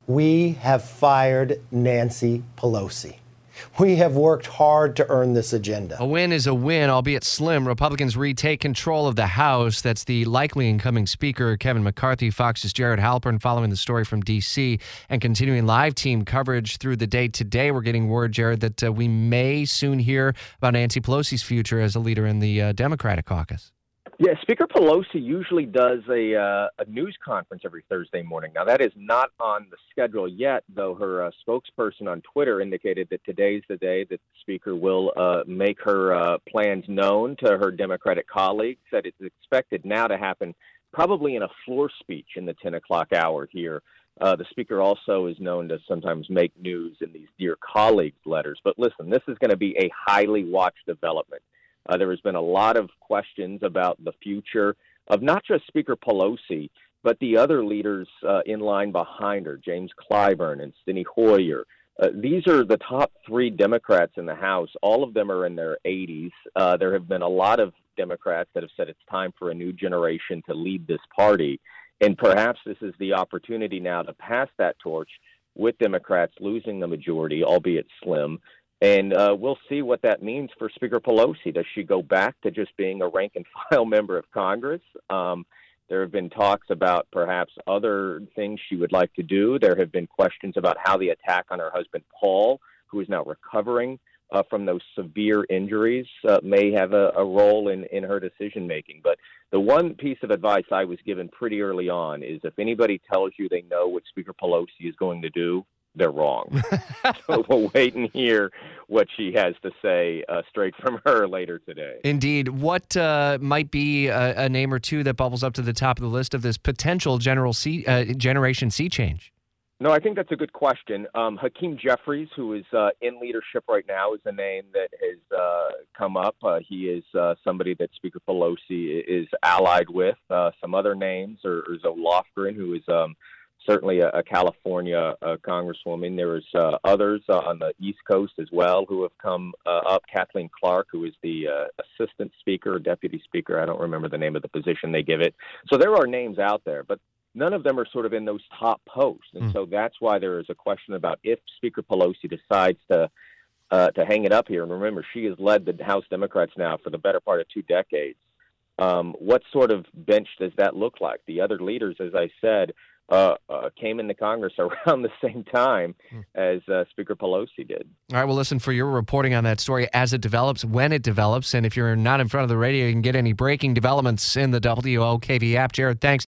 We have fired Nancy Pelosi. We have worked hard to earn this agenda. A win is a win, albeit slim. Republicans retake control of the House. That's the likely incoming Speaker, Kevin McCarthy. Fox's Jared Halpern following the story from D.C. and continuing live team coverage through the day today. We're getting word, Jared, that we may soon hear about Nancy Pelosi's future as a leader in the Democratic caucus. Yeah, Speaker Pelosi usually does a news conference every Thursday morning. Now, that is not on the schedule yet, though her spokesperson on Twitter indicated that today's the day that the Speaker will make her plans known to her Democratic colleagues, that it's expected now to happen probably in a floor speech in the 10 o'clock hour here. The Speaker also is known to sometimes make news in these Dear Colleagues letters. But listen, this is going to be a highly watched development. There has been a lot of questions about the future of not just Speaker Pelosi, but the other leaders in line behind her, James Clyburn and Steny Hoyer. These are the top three Democrats in the House. All of them are in their 80s. There have been a lot of Democrats that have said it's time for a new generation to lead this party. And perhaps this is the opportunity now to pass that torch with Democrats losing the majority, albeit slim. And we'll see what that means for Speaker Pelosi. Does she go back to just being a rank-and-file member of Congress? There have been talks about perhaps other things she would like to do. There have been questions about how the attack on her husband, Paul, who is now recovering from those severe injuries, may have a role in her decision-making. But the one piece of advice I was given pretty early on is if anybody tells you they know what Speaker Pelosi is going to do, they're wrong. So we'll wait and hear what she has to say straight from her later today. Indeed. What might be a name or two that bubbles up to the top of the list of this potential Generation C change? No, I think that's a good question. Hakeem Jeffries, who is in leadership right now, is a name that has come up. He is somebody that Speaker Pelosi is allied with. Some other names are Zoe Lofgren, who is certainly a California congresswoman. There is others on the East Coast as well who have come up. Kathleen Clark, who is the assistant speaker or deputy speaker. I don't remember the name of the position they give it. So there are names out there, but none of them are sort of in those top posts. And so that's why there is a question about if Speaker Pelosi decides to hang it up here. And remember, she has led the House Democrats now for the better part of 2 decades. What sort of bench does that look like? The other leaders, as I said, came into Congress around the same time as Speaker Pelosi did. All right, well, listen, for your reporting on that story as it develops, when it develops, and if you're not in front of the radio, you can get any breaking developments in the WOKV app. Jared, thanks.